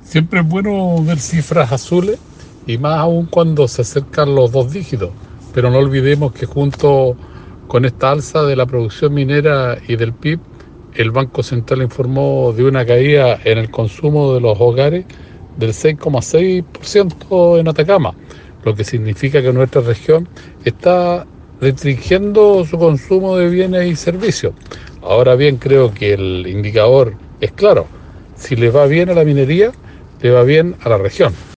Siempre es bueno ver cifras azules y más aún cuando se acercan los dos dígitos, pero no olvidemos que junto con esta alza de la producción minera y del PIB, el Banco Central informó de una caída en el consumo de los hogares del 6,6% en Atacama, lo que significa que nuestra región está restringiendo su consumo de bienes y servicios. Ahora bien, creo que el indicador es claro. Si le va bien a la minería, le va bien a la región.